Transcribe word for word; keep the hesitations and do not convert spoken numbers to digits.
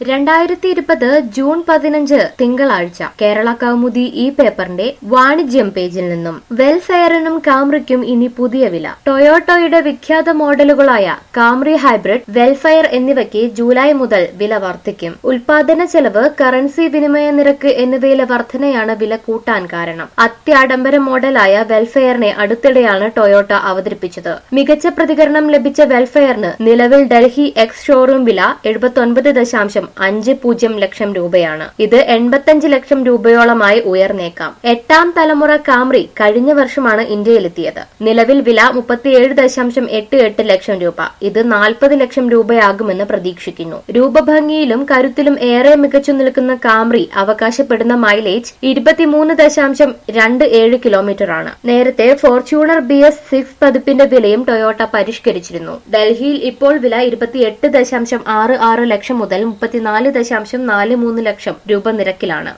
രണ്ടായിരത്തി ഇരുപത് ജൂൺ പതിനഞ്ച് തിങ്കളാഴ്ച കേരള കൗമുദി ഈ പേപ്പറിന്റെ വാണിജ്യം പേജിൽ നിന്നും വെൽഫെയറിനും കാംറിക്കും ഇനി പുതിയ വില. ടൊയോട്ടോയുടെ വിഖ്യാത മോഡലുകളായ കാംറി ഹൈബ്രിഡ്, വെൽഫെയർ എന്നിവയ്ക്ക് ജൂലൈ മുതൽ വില വർദ്ധിക്കും. ഉൽപാദന ചെലവ്, കറൻസി വിനിമയ നിരക്ക് എന്നിവയിലെ വർധനയാണ് വില കൂട്ടാൻ കാരണം. അത്യാഡംബര മോഡലായ വെൽഫെയറിനെ അടുത്തിടെയാണ് ടൊയോട്ട അവതരിപ്പിച്ചത്. മികച്ച പ്രതികരണം ലഭിച്ച വെൽഫെയറിന് നിലവിൽ ഡൽഹി എക്സ് ഷോറൂം വില എഴുപത്തൊൻപത് ദശാംശം അഞ്ച് പൂജ്യം ലക്ഷം രൂപയാണ്. ഇത് എൺപത്തഞ്ച് ലക്ഷം രൂപയോളമായി ഉയർന്നേക്കാം. എട്ടാം തലമുറ കാംറി കഴിഞ്ഞ വർഷമാണ് ഇന്ത്യയിലെത്തിയത്. നിലവിൽ വില മുപ്പത്തിയേഴ് ദശാംശം എട്ട് എട്ട് ലക്ഷം രൂപ. ഇത് നാൽപ്പത് ലക്ഷം രൂപയാകുമെന്ന് പ്രതീക്ഷിക്കുന്നു. രൂപഭംഗിയിലും കരുത്തിലും ഏറെ മികച്ചു നിൽക്കുന്ന കാംറി അവകാശപ്പെടുന്ന മൈലേജ് ഇരുപത്തിമൂന്ന് ദശാംശം രണ്ട് ഏഴ് കിലോമീറ്റർ ആണ്. നേരത്തെ ഫോർച്യൂണർ ബി എസ് സിക്സ് പതിപ്പിന്റെ വിലയും ടൊയോട്ട പരിഷ്കരിച്ചിരുന്നു. ഡൽഹിയിൽ ഇപ്പോൾ വില ഇരുപത്തിയെട്ട് ദശാംശം ആറ് ആറ് ലക്ഷം മുതൽ മുപ്പത്തിനാല് ദശാംശം നാല് മൂന്ന് ലക്ഷം രൂപ നിരക്കിലാണ്.